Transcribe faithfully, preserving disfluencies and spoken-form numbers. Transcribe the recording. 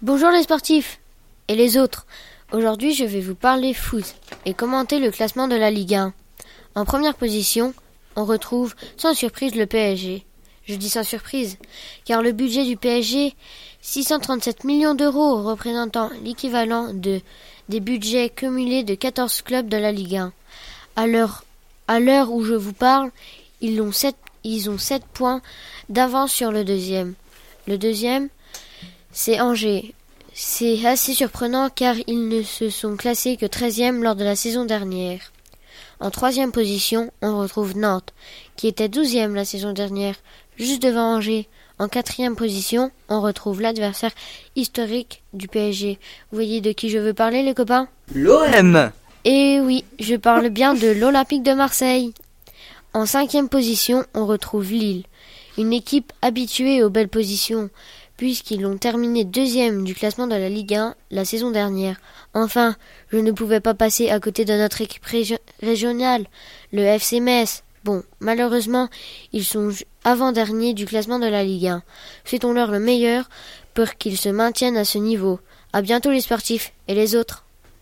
Bonjour les sportifs et les autres. Aujourd'hui, je vais vous parler foot et commenter le classement de la Ligue un. En première position, on retrouve sans surprise le P S G. Je dis sans surprise, car le budget du P S G, six cent trente-sept millions d'euros, représentant l'équivalent de des budgets cumulés de quatorze clubs de la Ligue un. À l'heure, à l'heure où je vous parle, ils ont sept, ils ont sept points d'avance sur le deuxième. Le deuxième, c'est Angers. C'est assez surprenant car ils ne se sont classés que treizième lors de la saison dernière. En troisième position, on retrouve Nantes, qui était douzième la saison dernière, juste devant Angers. En quatrième position, on retrouve l'adversaire historique du P S G. Vous voyez de qui je veux parler, les copains ? L'O M. Eh oui, je parle bien de l'Olympique de Marseille. En cinquième position, on retrouve Lille, une équipe habituée aux belles positions, puisqu'ils ont terminé deuxième du classement de la Ligue un la saison dernière. Enfin, je ne pouvais pas passer à côté de notre équipe régi- régionale, le F C Metz. Bon, malheureusement, ils sont avant-derniers du classement de la Ligue un. Souhaitons-leur le meilleur pour qu'ils se maintiennent à ce niveau. À bientôt les sportifs et les autres.